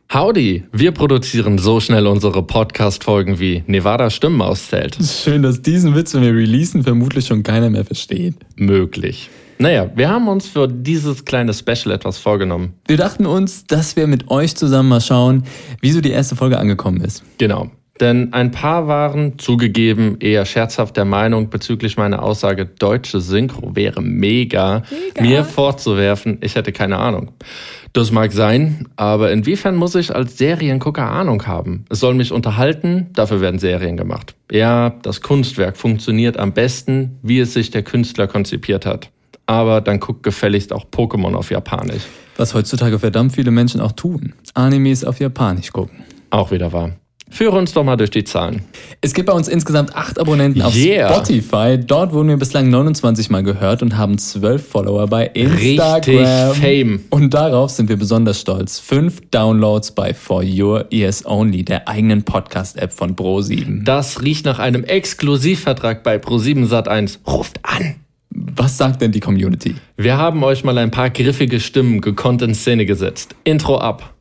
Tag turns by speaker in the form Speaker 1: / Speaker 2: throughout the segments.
Speaker 1: Howdy, wir produzieren so schnell unsere Podcast-Folgen wie Nevada Stimmen auszählt.
Speaker 2: Schön, dass diesen Witz, wenn wir releasen, vermutlich schon keiner mehr versteht.
Speaker 1: Möglich. Naja, wir haben uns für dieses kleine Special etwas vorgenommen.
Speaker 2: Wir dachten uns, dass wir mit euch zusammen mal schauen, wie so die erste Folge angekommen ist.
Speaker 1: Genau. Denn ein paar waren, zugegeben, eher scherzhaft der Meinung bezüglich meiner Aussage, deutsche Synchro wäre mega. Mir vorzuwerfen, ich hätte keine Ahnung. Das mag sein, aber inwiefern muss ich als Seriengucker Ahnung haben? Es soll mich unterhalten, dafür werden Serien gemacht. Ja, das Kunstwerk funktioniert am besten, wie es sich der Künstler konzipiert hat. Aber dann guckt gefälligst auch Pokémon auf Japanisch.
Speaker 2: Was heutzutage verdammt viele Menschen auch tun. Animes auf Japanisch gucken.
Speaker 1: Auch wieder wahr. Führe uns doch mal durch die Zahlen.
Speaker 2: Es gibt bei uns insgesamt 8 Abonnenten auf Spotify. Dort wurden wir bislang 29 Mal gehört und haben 12 Follower bei Instagram.
Speaker 1: Richtig Fame.
Speaker 2: Und darauf sind wir besonders stolz. 5 Downloads bei For Your Ears Only, der eigenen Podcast-App von Pro7.
Speaker 1: Das riecht nach einem Exklusivvertrag bei Pro7 Sat.1. Ruft an!
Speaker 2: Was sagt denn die Community?
Speaker 1: Wir haben euch mal ein paar griffige Stimmen gekonnt in Szene gesetzt. Intro ab.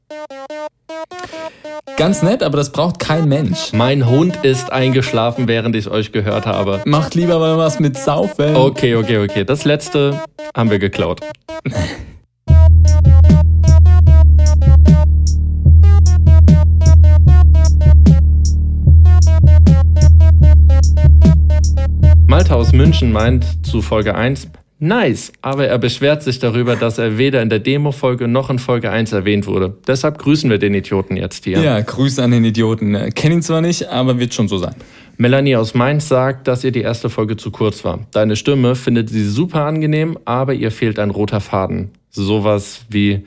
Speaker 2: Ganz nett, aber das braucht kein Mensch.
Speaker 1: Mein Hund ist eingeschlafen, während ich euch gehört habe.
Speaker 2: Macht lieber mal was mit Saufen.
Speaker 1: Okay. Das letzte haben wir geklaut. Malte aus München meint zu Folge 1, nice, aber er beschwert sich darüber, dass er weder in der Demo-Folge noch in Folge 1 erwähnt wurde. Deshalb grüßen wir den Idioten jetzt hier.
Speaker 2: Ja, Grüße an den Idioten. Kenn ihn zwar nicht, aber wird schon so sein.
Speaker 1: Melanie aus Mainz sagt, dass ihr die erste Folge zu kurz war. Deine Stimme findet sie super angenehm, aber ihr fehlt ein roter Faden. Sowas wie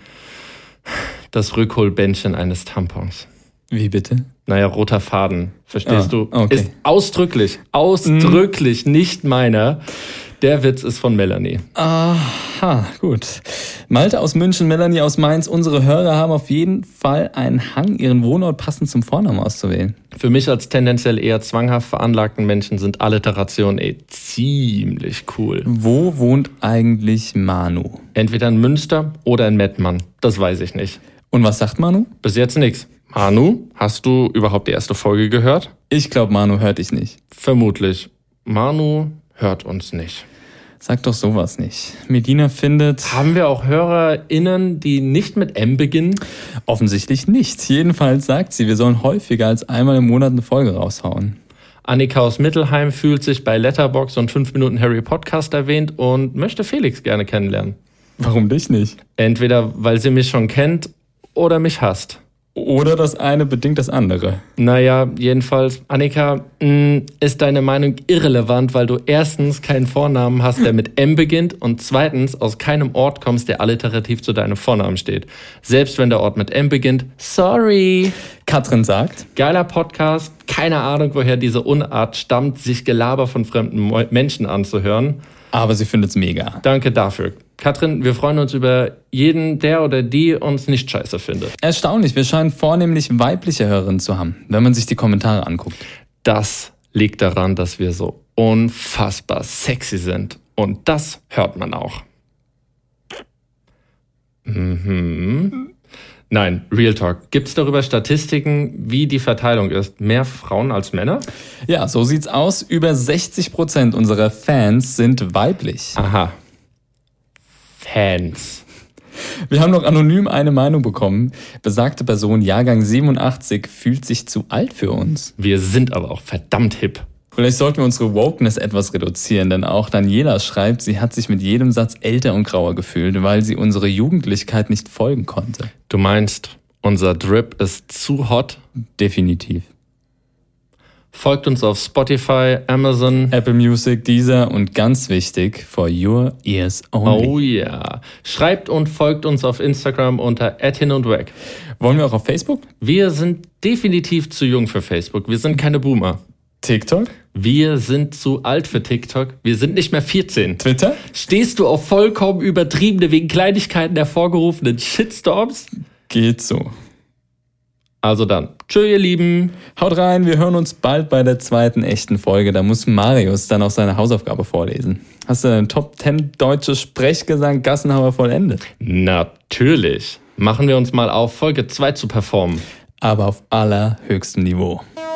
Speaker 1: das Rückholbändchen eines Tampons.
Speaker 2: Wie bitte?
Speaker 1: Naja, roter Faden, verstehst du?
Speaker 2: Okay.
Speaker 1: Ist ausdrücklich nicht meiner. Der Witz ist von Melanie.
Speaker 2: Aha, gut. Malte aus München, Melanie aus Mainz. Unsere Hörer haben auf jeden Fall einen Hang, ihren Wohnort passend zum Vornamen auszuwählen.
Speaker 1: Für mich als tendenziell eher zwanghaft veranlagten Menschen sind Alliterationen ziemlich cool.
Speaker 2: Wo wohnt eigentlich Manu?
Speaker 1: Entweder in Münster oder in Mettmann. Das weiß ich nicht.
Speaker 2: Und was sagt Manu?
Speaker 1: Bis jetzt nichts. Manu, hast du überhaupt die erste Folge gehört?
Speaker 2: Ich glaube, Manu hört dich nicht.
Speaker 1: Vermutlich. Manu hört uns nicht.
Speaker 2: Sag doch sowas nicht. Medina findet...
Speaker 1: Haben wir auch HörerInnen, die nicht mit M beginnen?
Speaker 2: Offensichtlich nicht. Jedenfalls sagt sie, wir sollen häufiger als einmal im Monat eine Folge raushauen.
Speaker 1: Annika aus Mittelheim fühlt sich bei Letterboxd und 5 Minuten Harry Podcast erwähnt und möchte Felix gerne kennenlernen.
Speaker 2: Warum dich nicht?
Speaker 1: Entweder, weil sie mich schon kennt oder mich hasst.
Speaker 2: Oder das eine bedingt das andere.
Speaker 1: Naja, jedenfalls, Annika, ist deine Meinung irrelevant, weil du erstens keinen Vornamen hast, der mit M beginnt und zweitens aus keinem Ort kommst, der alliterativ zu deinem Vornamen steht. Selbst wenn der Ort mit M beginnt, sorry.
Speaker 2: Katrin sagt,
Speaker 1: geiler Podcast, keine Ahnung, woher diese Unart stammt, sich Gelaber von fremden Menschen anzuhören.
Speaker 2: Aber sie findet's mega.
Speaker 1: Danke dafür. Katrin, wir freuen uns über jeden, der oder die uns nicht scheiße findet.
Speaker 2: Erstaunlich, wir scheinen vornehmlich weibliche Hörerinnen zu haben, wenn man sich die Kommentare anguckt.
Speaker 1: Das liegt daran, dass wir so unfassbar sexy sind. Und das hört man auch. Nein, Real Talk. Gibt es darüber Statistiken, wie die Verteilung ist? Mehr Frauen als Männer?
Speaker 2: Ja, so sieht's aus. Über 60% unserer Fans sind weiblich.
Speaker 1: Aha. Fans.
Speaker 2: Wir haben noch anonym eine Meinung bekommen. Besagte Person, Jahrgang 87, fühlt sich zu alt für uns.
Speaker 1: Wir sind aber auch verdammt hip.
Speaker 2: Vielleicht sollten wir unsere Wokeness etwas reduzieren, denn auch Daniela schreibt, sie hat sich mit jedem Satz älter und grauer gefühlt, weil sie unsere Jugendlichkeit nicht folgen konnte.
Speaker 1: Du meinst, unser Drip ist zu hot?
Speaker 2: Definitiv.
Speaker 1: Folgt uns auf Spotify, Amazon,
Speaker 2: Apple Music, Deezer und ganz wichtig, For Your Ears Only.
Speaker 1: Oh ja. Schreibt und folgt uns auf Instagram unter @hinundweg.
Speaker 2: Wollen wir auch auf Facebook?
Speaker 1: Wir sind definitiv zu jung für Facebook. Wir sind keine Boomer.
Speaker 2: TikTok?
Speaker 1: Wir sind zu alt für TikTok. Wir sind nicht mehr 14.
Speaker 2: Twitter?
Speaker 1: Stehst du auf vollkommen übertriebene, wegen Kleinigkeiten hervorgerufenen Shitstorms?
Speaker 2: Geht so.
Speaker 1: Also dann, tschö ihr Lieben.
Speaker 2: Haut rein, wir hören uns bald bei der zweiten echten Folge. Da muss Marius dann auch seine Hausaufgabe vorlesen. Hast du einen Top 10 deutsche Sprechgesang Gassenhauer vollendet?
Speaker 1: Natürlich. machen wir uns mal auf, Folge 2 zu performen.
Speaker 2: Aber auf allerhöchstem Niveau.